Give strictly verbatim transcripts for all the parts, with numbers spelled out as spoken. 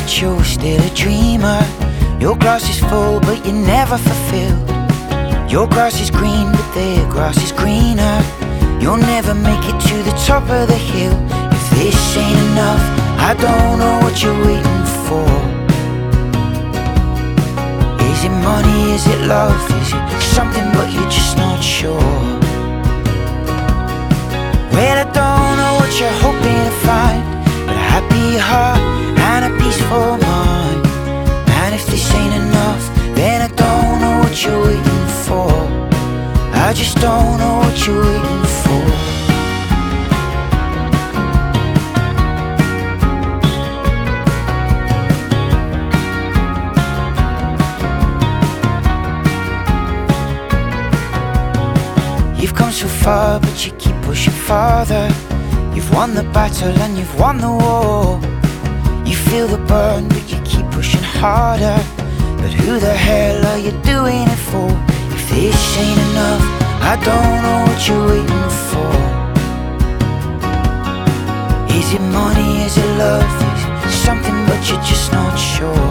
but you're still a dreamer. Your glass is full, but you're never fulfilled. Your grass is green, but their grass is greener. You'll never make it to the top of the hill. If this ain't enough, I don't know what you're waiting for. Is it money, is it love, is it something but you're just not sure? Well, I don't know what you're hoping to find, but a happy heart and a peaceful mind. And if this ain't enough, then I don't know what you're waiting for. I just don't know what you're waiting for. You've come so far, but you keep pushing farther. You've won the battle and you've won the war. You feel the burn, but you keep pushing harder. But who the hell are you doing it for? If this ain't enough, I don't know what you're waiting for. Is it money, is it love, is it something but you're just not sure?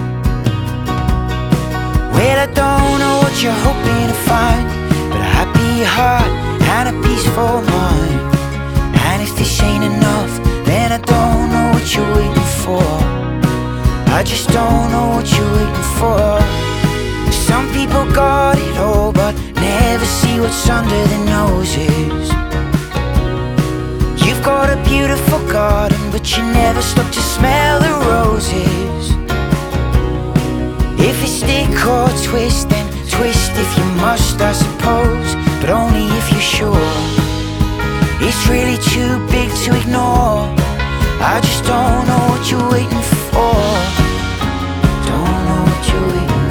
Well, I don't know what you're hoping to find, but a happy heart and a peaceful mind. And if this ain't enough, then I don't know what you're waiting for. I just don't know what you're waiting for. Some people got it all, but never see what's under their noses. You've got a beautiful garden, but you never stop to smell the roses. If it's stick or twist, then twist if you must, I suppose, but only if you're sure. It's really too big to ignore. I just don't know what you're waiting for. Don't know what you're waiting for.